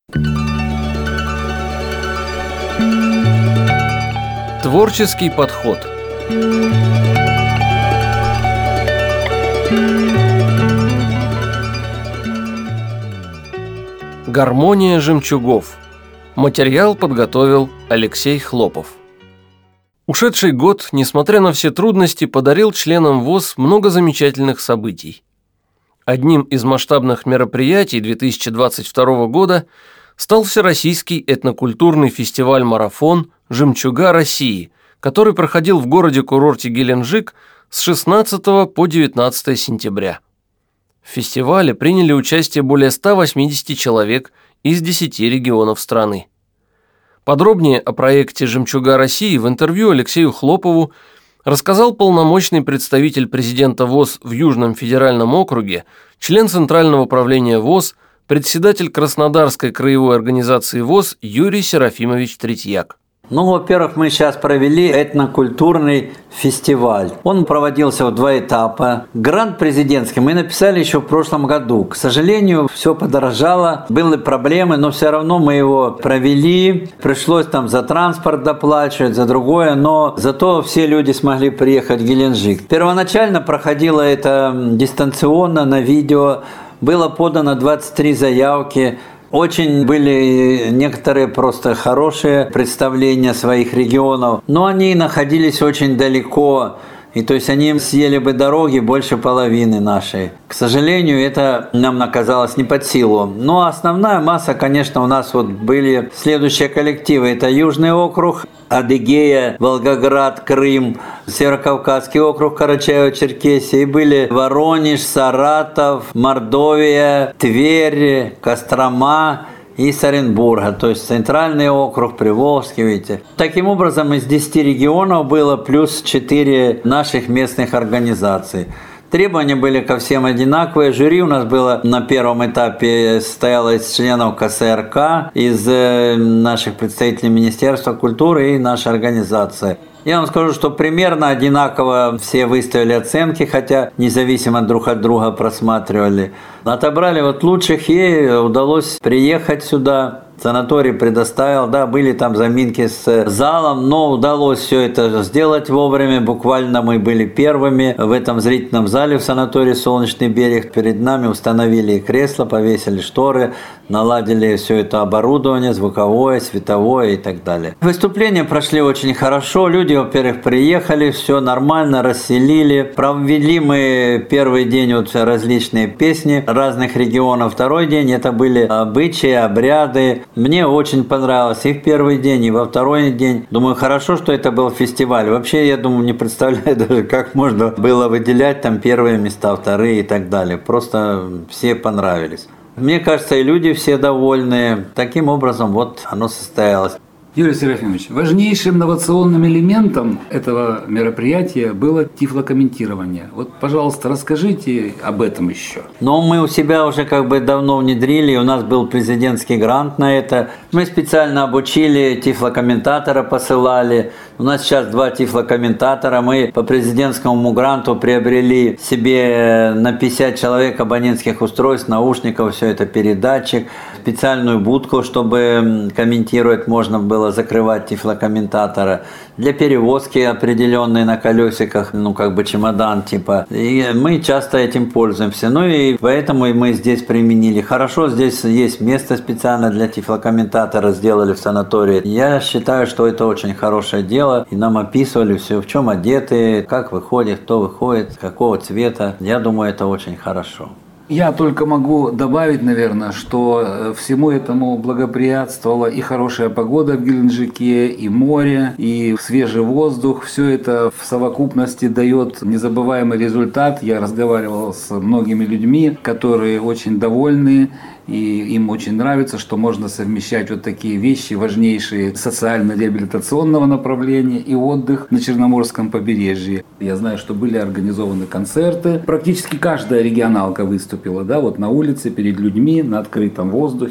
Творческий подход. Гармония жемчугов. Материал подготовил Алексей Хлопов. Ушедший год, несмотря на все трудности, подарил членам ВОС много замечательных событий. Одним из масштабных мероприятий 2022 года стал Всероссийский этнокультурный фестиваль-марафон «Жемчуга России», который проходил в городе-курорте Геленджик с 16 по 19 сентября. В фестивале приняли участие более 180 человек из 10 регионов страны. Подробнее о проекте «Жемчуга России» в интервью Алексею Хлопову рассказал полномочный представитель президента ВОС в Южном федеральном округе, член Центрального управления ВОС, председатель Краснодарской краевой организации ВОС Юрий Серафимович Третьяк. Во-первых, мы сейчас провели этнокультурный фестиваль. Он проводился в 2 этапа. Грант президентский мы написали еще в прошлом году. К сожалению, все подорожало, были проблемы, но все равно мы его провели. Пришлось там за транспорт доплачивать, за другое, но зато все люди смогли приехать в Геленджик. Первоначально проходило это дистанционно, на видео. Было подано 23 заявки. Очень были некоторые просто хорошие представления своих регионов, но они находились очень далеко, и то есть они съели бы дороги больше половины нашей. К сожалению, это нам оказалось не под силу. Но основная масса, конечно, у нас были следующие коллективы. Это Южный округ, Адыгея, Волгоград, Крым, Северокавказский округ, Карачаево-Черкесия. И были Воронеж, Саратов, Мордовия, Тверь, Кострома и с Оренбурга, то есть Центральный округ, Приволжский, видите. Таким образом, из 10 регионов было плюс 4 наших местных организаций. Требования были ко всем одинаковые. Жюри у нас было на первом этапе состояло из членов КСРК, из наших представителей Министерства культуры и нашей организации. Я вам скажу, что примерно одинаково все выставили оценки, хотя независимо друг от друга просматривали. Отобрали лучших, и удалось приехать сюда. Санаторий предоставил, были там заминки с залом, но удалось все это сделать вовремя. Буквально мы были первыми в этом зрительном зале в санатории «Солнечный берег». Перед нами установили кресла, повесили шторы, наладили все это оборудование, звуковое, световое и так далее. Выступления прошли очень хорошо. Люди, во-первых, приехали, все нормально, расселили. Провели мы первый день различные песни разных регионов. Второй день это были обычаи, обряды. Мне очень понравилось и в первый день, и во второй день. Думаю, хорошо, что это был фестиваль. Вообще, я думаю, не представляю даже, как можно было выделять там первые места, вторые и так далее. Просто все понравились. Мне кажется, и люди все довольны. Таким образом, оно состоялось. Юрий Серафимович, важнейшим инновационным элементом этого мероприятия было тифлокомментирование. Пожалуйста, расскажите об этом еще. Мы у себя уже давно внедрили, у нас был президентский грант на это. Мы специально обучили, тифлокомментатора посылали. У нас сейчас 2 тифлокомментатора. Мы по президентскому гранту приобрели себе на 50 человек абонентских устройств, наушников, все это передатчик, специальную будку, чтобы комментировать можно было закрывать тифлокомментатора, для перевозки определенной на колесиках, чемодан типа. И мы часто этим пользуемся. И поэтому мы здесь применили. Хорошо, здесь есть место специально для тифлокомментатора, сделали в санатории. Я считаю, что это очень хорошее дело. И нам описывали все, в чем одеты, как выходит, кто выходит, какого цвета. Я думаю, это очень хорошо. Я только могу добавить, наверное, что всему этому благоприятствовала и хорошая погода в Геленджике, и море, и свежий воздух. Все это в совокупности дает незабываемый результат. Я разговаривал с многими людьми, которые очень довольны, и им очень нравится, что можно совмещать такие вещи, важнейшие социально-реабилитационного направления и отдых на Черноморском побережье. Я знаю, что были организованы концерты. Практически каждая регионалка выступила, на улице, перед людьми, на открытом воздухе.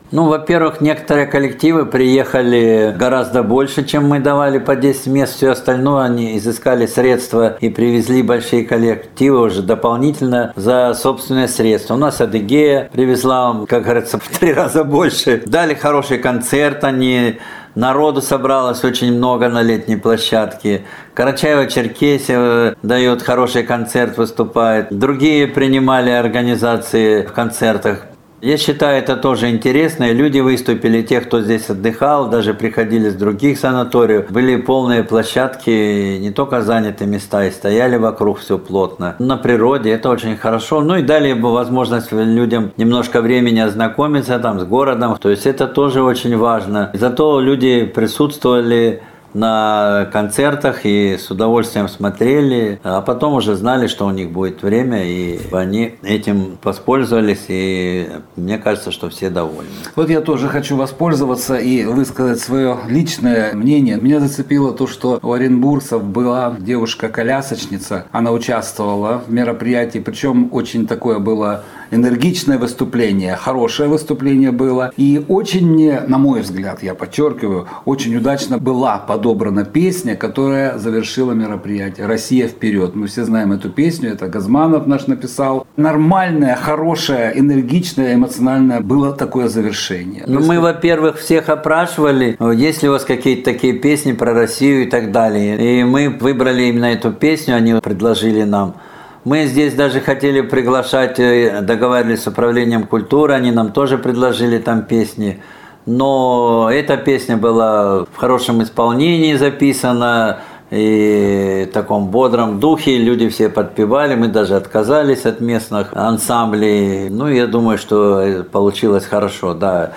Ну, во-первых, некоторые коллективы приехали гораздо больше, чем мы давали по 10 мест. Все остальное они изыскали средства и привезли большие коллективы уже дополнительно за собственные средства. У нас Адыгея привезла, как говорится, в 3 раза больше. Дали хороший концерт они. Народу собралось очень много на летней площадке. Карачаево-Черкесия дает хороший концерт, выступает. Другие принимали организации в концертах. Я считаю, это тоже интересно. И люди выступили, те, кто здесь отдыхал, даже приходили с других санаториев. Были полные площадки, не только заняты места, и стояли вокруг все плотно. На природе это очень хорошо. Ну и дали бы возможность людям немножко времени ознакомиться там с городом. То есть это тоже очень важно. Зато люди присутствовали на концертах и с удовольствием смотрели, а потом уже знали, что у них будет время, и они этим воспользовались, и мне кажется, что все довольны. Вот я тоже хочу воспользоваться и высказать свое личное мнение. Меня зацепило то, что у оренбургцев была девушка-колясочница, она участвовала в мероприятии, причем очень такое было энергичное выступление, хорошее выступление было, и очень мне, на мой взгляд, я подчеркиваю, очень удачно была подобрана песня, которая завершила мероприятие «Россия вперед». Мы все знаем эту песню, это Газманов наш написал. Нормальное, хорошее, энергичное, эмоциональное было такое завершение. Ну, мы, во-первых, всех опрашивали, есть ли у вас какие-то такие песни про Россию и так далее. И мы выбрали именно эту песню, они предложили нам. Мы здесь даже хотели приглашать, договаривались с управлением культуры, они нам тоже предложили там песни. Но эта песня была в хорошем исполнении записана и в таком бодром духе. Люди все подпевали, мы даже отказались от местных ансамблей. Ну, я думаю, что получилось хорошо, да.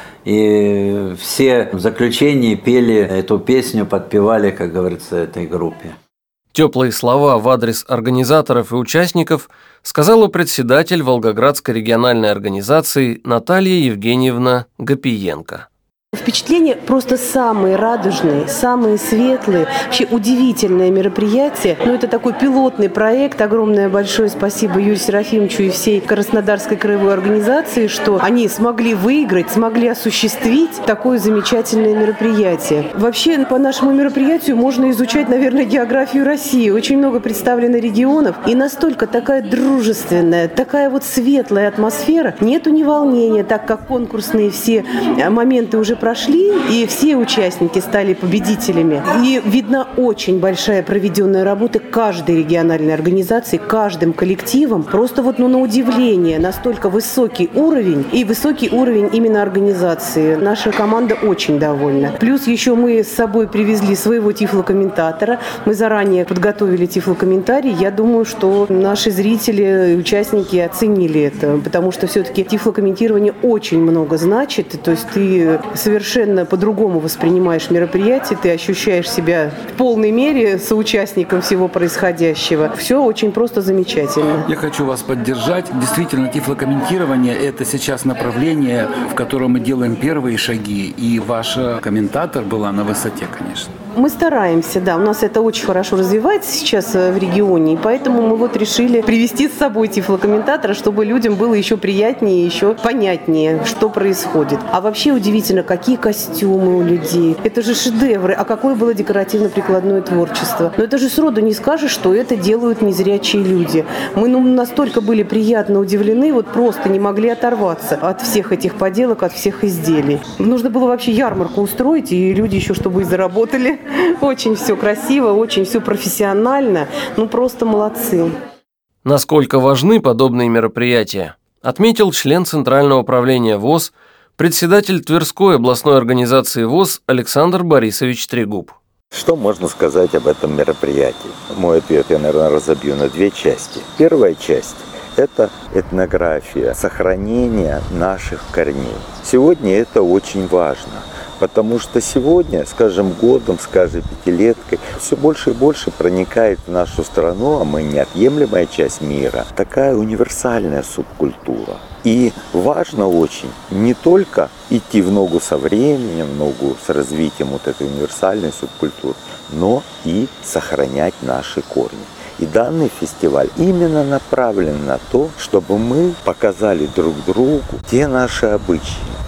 И все в заключении пели эту песню, подпевали, как говорится, этой группе. Теплые слова в адрес организаторов и участников сказала председатель Волгоградской региональной организации Наталья Евгеньевна Гапиенко. Впечатления просто самые радужные, самые светлые, вообще удивительное мероприятие. Ну, это такой пилотный проект. Огромное большое спасибо Юрию Серафимовичу и всей Краснодарской краевой организации, что они смогли выиграть, смогли осуществить такое замечательное мероприятие. Вообще, по нашему мероприятию можно изучать, наверное, географию России. Очень много представлено регионов. И настолько такая дружественная, такая вот светлая атмосфера. Нету ни волнения, так как конкурсные все моменты уже прошли, и все участники стали победителями. И видна очень большая проведенная работа каждой региональной организации, каждым коллективом. Просто вот на удивление, настолько высокий уровень, и высокий уровень именно организации. Наша команда очень довольна. Плюс еще мы с собой привезли своего тифлокомментатора. Мы заранее подготовили тифлокомментарий. Я думаю, что наши зрители, участники оценили это, потому что все-таки тифлокомментирование очень много значит. То есть ты совершенно по-другому воспринимаешь мероприятие, ты ощущаешь себя в полной мере соучастником всего происходящего. Все очень просто замечательно. Я хочу вас поддержать. Действительно, тифлокомментирование – это сейчас направление, в котором мы делаем первые шаги. И ваша комментатор была на высоте, конечно. Мы стараемся, да. У нас это очень хорошо развивается сейчас в регионе, и поэтому мы вот решили привести с собой тифлокомментатора, чтобы людям было еще приятнее, еще понятнее, что происходит. А вообще удивительно, какие костюмы у людей. Это же шедевры. А какое было декоративно-прикладное творчество. Но это же сроду не скажешь, что это делают незрячие люди. Мы настолько были приятно удивлены, вот просто не могли оторваться от всех этих поделок, от всех изделий. Нужно было вообще ярмарку устроить, и люди еще чтобы и заработали. Очень все красиво, очень все профессионально. Ну, просто молодцы. Насколько важны подобные мероприятия, отметил член Центрального управления ВОС, председатель Тверской областной организации ВОС Александр Борисович Трегуб. Что можно сказать об этом мероприятии? Мой ответ я, наверное, разобью на 2 части. Первая часть – это этнография, сохранение наших корней. Сегодня это очень важно. Потому что сегодня, с каждым годом, с каждой пятилеткой, все больше и больше проникает в нашу страну, а мы неотъемлемая часть мира, такая универсальная субкультура. И важно очень не только идти в ногу со временем, в ногу с развитием вот этой универсальной субкультуры, но и сохранять наши корни. И данный фестиваль именно направлен на то, чтобы мы показали друг другу те наши обычаи,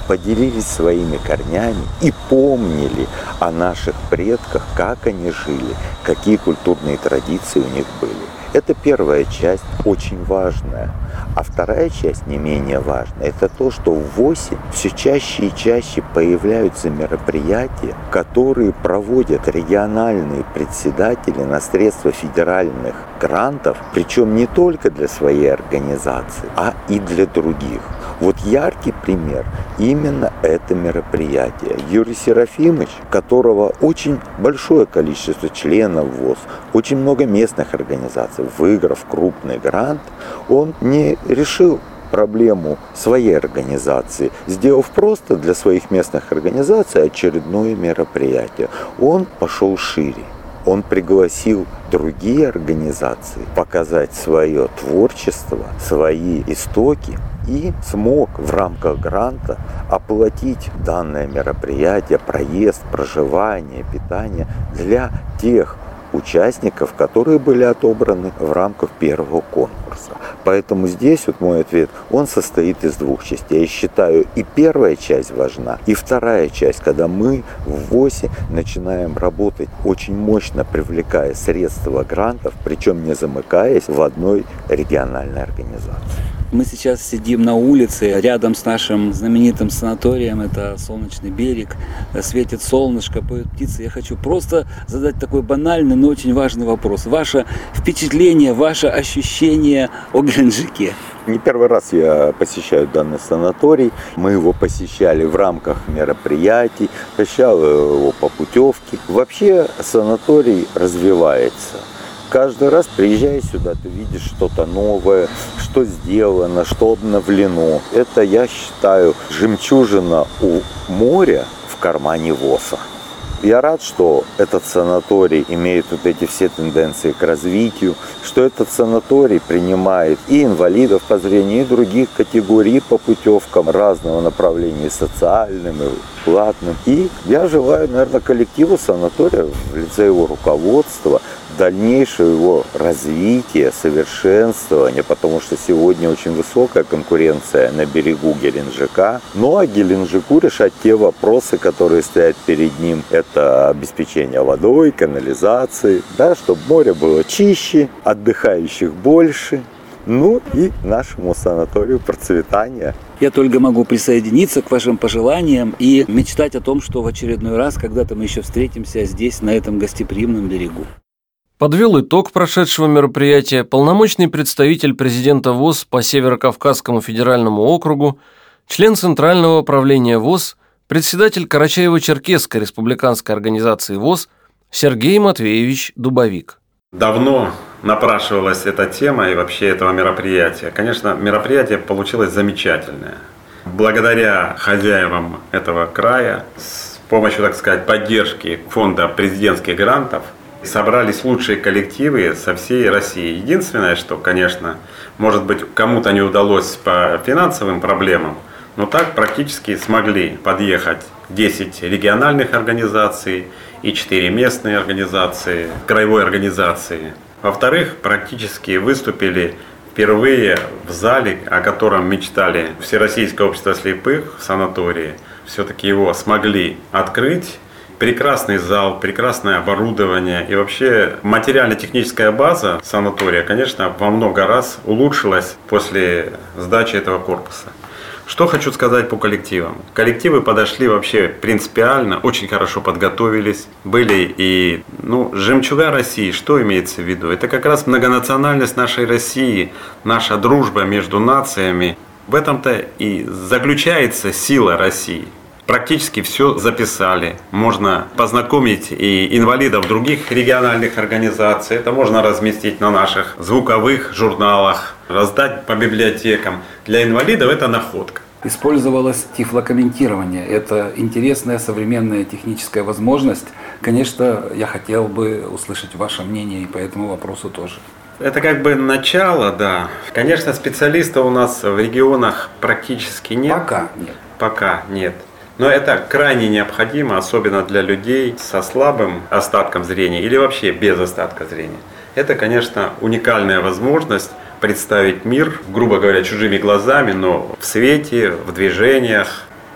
поделились своими корнями и помнили о наших предках, как они жили, какие культурные традиции у них были. Это первая часть, очень важная. А вторая часть, не менее важная, это то, что в ВОСе все чаще и чаще появляются мероприятия, которые проводят региональные председатели на средства федеральных грантов, причем не только для своей организации, а и для других. Вот яркий пример именно это мероприятие. Юрий Серафимович, которого очень большое количество членов ВОС, очень много местных организаций, выиграв крупный грант, он не решил проблему своей организации, сделав просто для своих местных организаций очередное мероприятие. Он пошел шире. Он пригласил другие организации показать свое творчество, свои истоки и смог в рамках гранта оплатить данное мероприятие, проезд, проживание, питание для тех участников, которые были отобраны в рамках первого конкурса. Поэтому здесь вот мой ответ, он состоит из двух частей. Я считаю, и первая часть важна, и вторая часть, когда мы в ВОСе начинаем работать очень мощно, привлекая средства грантов, причем не замыкаясь в одной региональной организации. Мы сейчас сидим на улице, рядом с нашим знаменитым санаторием, это Солнечный берег, светит солнышко, поют птицы. Я хочу просто задать такой банальный, но очень важный вопрос. Ваше впечатление, ваше ощущение о Геленджике? Не первый раз я посещаю данный санаторий. Мы его посещали в рамках мероприятий, посещал его по путевке. Вообще санаторий развивается. Каждый раз, приезжая сюда, ты видишь что-то новое, что сделано, что обновлено. Это, я считаю, жемчужина у моря в кармане ВОСа. Я рад, что этот санаторий имеет вот эти все тенденции к развитию, что этот санаторий принимает и инвалидов по зрению, и других категорий по путевкам разного направления, социальным, и платным. И я желаю, наверное, коллективу санатория в лице его руководства дальнейшего его развития, совершенствования, потому что сегодня очень высокая конкуренция на берегу Геленджика. Ну а Геленджику решать те вопросы, которые стоят перед ним. Это обеспечение водой, канализацией, да, чтобы море было чище, отдыхающих больше. Ну и нашему санаторию процветания. Я только могу присоединиться к вашим пожеланиям и мечтать о том, что в очередной раз когда-то мы еще встретимся здесь, на этом гостеприимном берегу. Подвел итог прошедшего мероприятия полномочный представитель президента ВОС по Северо-Кавказскому федеральному округу, член Центрального правления ВОС, председатель Карачаево-Черкесской республиканской организации ВОС Сергей Матвеевич Дубовик. Давно напрашивалась эта тема и вообще этого мероприятия. Конечно, мероприятие получилось замечательное. Благодаря хозяевам этого края, с помощью, так сказать, поддержки фонда президентских грантов, собрались лучшие коллективы со всей России. Единственное, что, конечно, может быть, кому-то не удалось по финансовым проблемам, но так практически смогли подъехать 10 региональных организаций и 4 местные организации, краевой организации. Во-вторых, практически выступили впервые в зале, о котором мечтали Всероссийское общество слепых в санатории. Все-таки его смогли открыть. Прекрасный зал, прекрасное оборудование и вообще материально-техническая база санатория, конечно, во много раз улучшилась после сдачи этого корпуса. Что хочу сказать по коллективам. Коллективы подошли вообще принципиально, очень хорошо подготовились. Были и жемчуга России, что имеется в виду? Это как раз многонациональность нашей России, наша дружба между нациями. В этом-то и заключается сила России. Практически все записали. Можно познакомить и инвалидов других региональных организаций. Это можно разместить на наших звуковых журналах, раздать по библиотекам. Для инвалидов это находка. Использовалось тифлокомментирование. Это интересная современная техническая возможность. Конечно, я хотел бы услышать ваше мнение и по этому вопросу тоже. Это как бы начало, да. Конечно, специалистов у нас в регионах практически нет. Пока нет. Пока нет. Но это крайне необходимо, особенно для людей со слабым остатком зрения или вообще без остатка зрения. Это, конечно, уникальная возможность представить мир, грубо говоря, чужими глазами, но в свете, в движениях.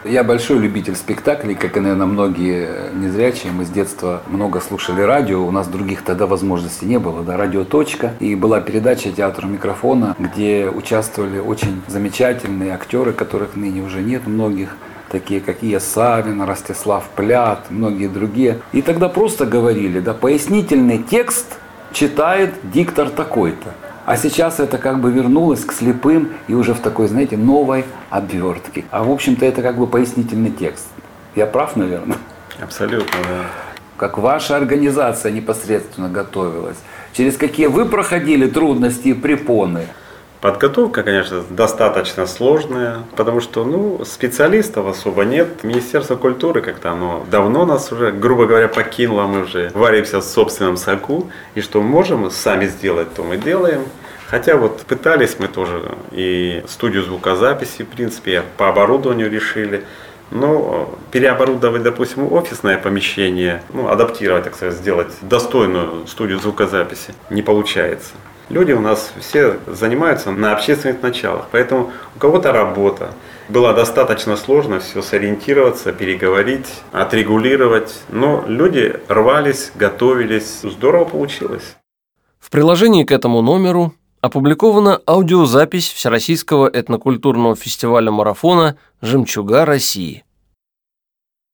Я большой любитель спектаклей, как и, наверное, многие незрячие. Мы с детства много слушали радио. У нас других тогда возможностей не было. Да, радио «Точка». И была передача «Театр у микрофона», где участвовали очень замечательные актеры, которых ныне уже нет многих. Такие как Ия Савин, Ростислав Плят, многие другие. И тогда просто говорили, да, пояснительный текст читает диктор такой-то. А сейчас это как бы вернулось к слепым и уже в такой, знаете, новой обвертке. А в общем-то это как бы пояснительный текст. Я прав, наверное? Абсолютно, да. Как ваша организация непосредственно готовилась? Через какие вы проходили трудности и препоны? Подготовка, конечно, достаточно сложная, потому что специалистов особо нет. Министерство культуры как-то оно давно нас уже, грубо говоря, покинуло. Мы уже варимся в собственном соку. И что можем сами сделать, то мы делаем. Хотя вот пытались мы тоже и студию звукозаписи, в принципе, по оборудованию решили. Но переоборудовать, допустим, офисное помещение, адаптировать, так сказать, сделать достойную студию звукозаписи не получается. Люди у нас все занимаются на общественных началах, поэтому у кого-то работа. Было достаточно сложно все сориентироваться, переговорить, отрегулировать, но люди рвались, готовились, здорово получилось. В приложении к этому номеру опубликована аудиозапись Всероссийского этнокультурного фестиваля марафона «Жемчуга России».